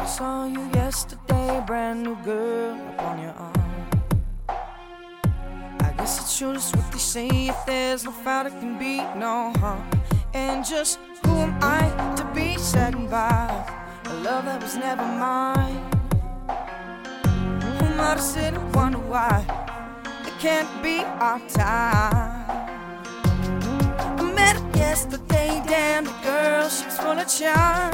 Saw you yesterday, brand new girl up on your arm. I guess it's true, that's what they say. If there's no foul, it can be no harm. And just who am I to be saddened by a love that was never mine? Who am I to sit and wonder why it can't be our time? I met her yesterday, damn, the girl, she's full of charms.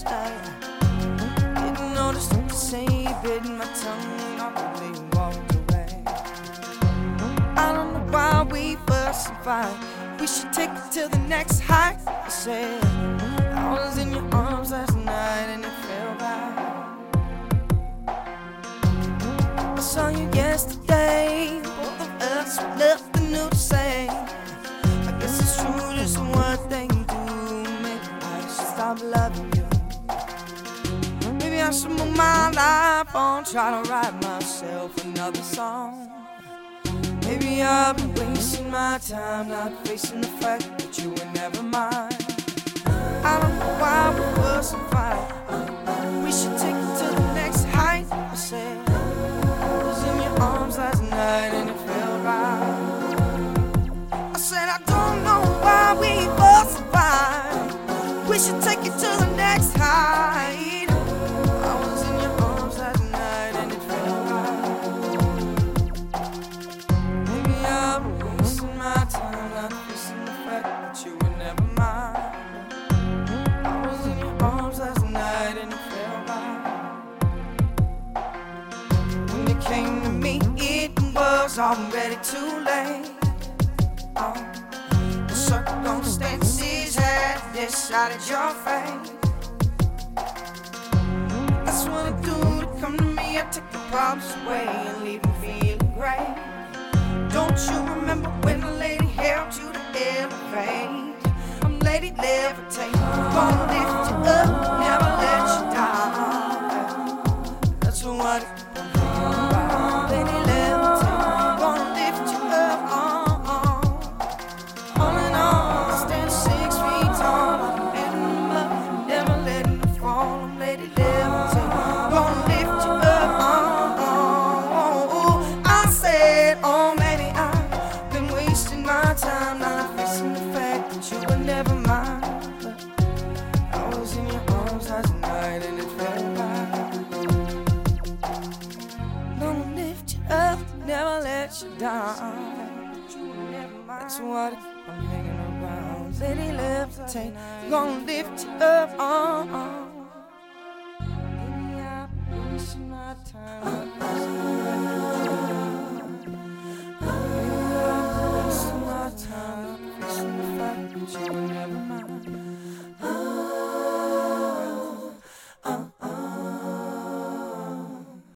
Didn't notice what to say, bitten my tongue and awkwardly walked away. I don't know why we fuss and fight, we should take it to the next height. I said, I was in your arms last night and it felt right. I saw you yesterday, both of us with nothing new to say. I guess it's true, just one thing you do, maybe I should stop loving you. Maybe I should move my life on, try to write myself another song. Maybe I've been wasting my time, not facing the fact that you were never mine. I don't know why we fuss and fight, we should take it to the next height. I said, I was in your arms last night and it felt right. I said, I don't know why we fuss and fight, we should take it to the next height. I was in your arms last night and it felt right. Maybe I've been wasting my time, not facing the fact that you were never mine. I was in your arms last night and it felt right. When you came to me, it was already too late. The circumstances had decided your fate. That's what I do to come to me. I take the problems away and leave them feeling great. Don't you remember when the lady held you to elevate? I'm Lady Levitate, gonna lift you up, never let you down. That's what I'm thinking about. Lady Levitate, gonna lift you up, on and on. Stand 6 feet tall, letting them up, never letting them fall. I'm Lady Levitate, gonna lift you up, I said, oh maybe I've been wasting my time, not facing the fact that you were never mine. But I was in your arms last night and it felt right. Gonna lift you up, never let you down. That's what I'm hanging around. Lady Levitate, gonna lift you up, Maybe I've been wasting my time. Maybe I've been wasting my time, not facing the fact that you were never mine.